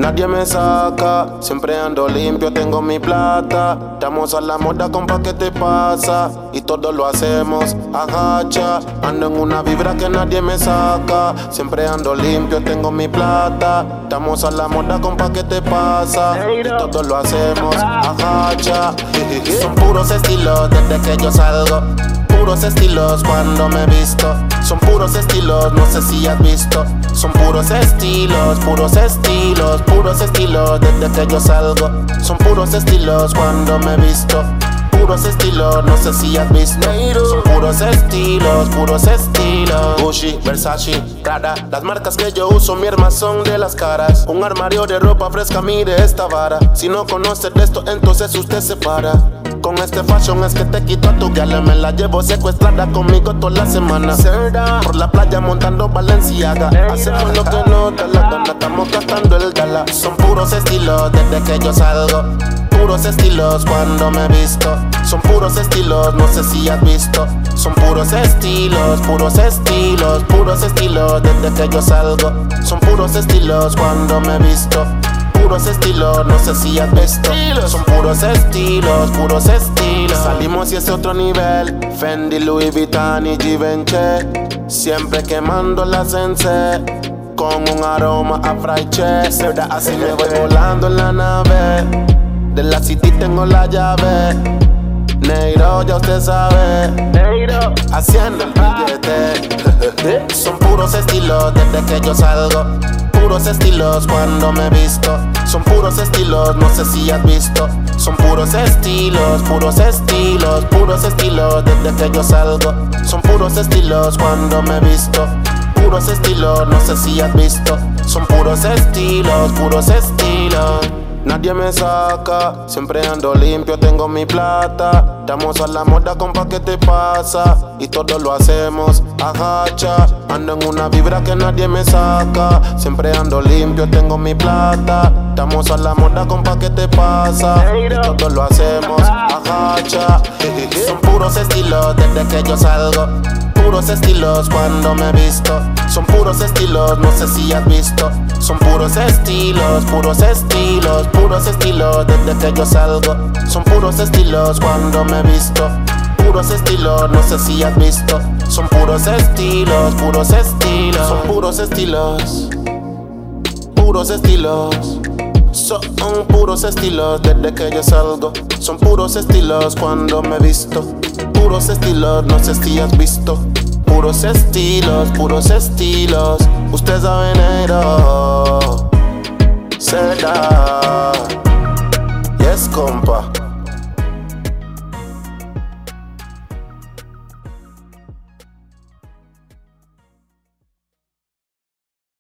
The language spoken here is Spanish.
Nadie me saca, siempre ando limpio, tengo mi plata. Estamos a la moda, compa, ¿qué te pasa? Y todo lo hacemos, agacha. Ando en una vibra que nadie me saca. Siempre ando limpio, tengo mi plata. Estamos a la moda, compa, ¿qué te pasa? Y todo lo hacemos, agacha. Son puros estilos desde que yo salgo. Puros estilos cuando me visto. Son puros estilos, no sé si has visto. Son puros estilos, puros estilos, puros estilos desde que yo salgo. Son puros estilos cuando me visto. Puros estilos, no sé si has visto. Son puros estilos, puros estilos. Gucci, Versace, Prada. Las marcas que yo uso, mi arma son de las caras. Un armario de ropa fresca, mire esta vara. Si no conoce de esto, entonces usted se para. Con este fashion es que te quito a tu gala. Me la llevo secuestrada conmigo toda la semana. Por la playa montando Balenciaga. Hacemos lo que nos da la gana, estamos gastando el gala. Son puros estilos desde que yo salgo. Puros estilos cuando me visto. Son puros estilos, no sé si has visto. Son puros estilos, puros estilos, puros estilos desde que yo salgo. Son puros estilos cuando me visto. Puros estilos, no sé si has visto. Son puros estilos, puros estilos. Salimos y es otro nivel. Fendi, Louis Vuitton y Givenchy. Siempre quemando la Sensei con un aroma a fraiche. Así me voy volando en la nave. De la city tengo la llave. Negro, ya usted sabe. Negro, haciendo el billete. Son puros estilos desde que yo salgo. Puros estilos cuando me visto. Son puros estilos, no sé si has visto. Son puros estilos, puros estilos, puros estilos desde que yo salgo. Son puros estilos cuando me visto. Puros estilos, no sé si has visto. Son puros estilos, puros estilos. Nadie me saca, siempre ando limpio, tengo mi plata. Estamos a la moda, compa, ¿qué te pasa? Y todo lo hacemos, agacha. Ando en una vibra que nadie me saca. Siempre ando limpio, tengo mi plata. Estamos a la moda, compa, ¿qué te pasa? Y todo lo hacemos, agacha. Son puros estilos desde que yo salgo. Puros estilos cuando me visto. Son puros estilos, no sé si has visto. Son puros estilos, puros estilos, puros estilos desde que yo salgo. Son puros estilos cuando me visto. Puros estilos, no sé si has visto. Son puros estilos, puros estilos. Son puros estilos, puros estilos. Son puros estilos desde que yo salgo. Son puros estilos cuando me visto. Puros estilos, no sé si has visto. Puros estilos, puros estilos. Usted sabe, negro. Será. Yes, compa.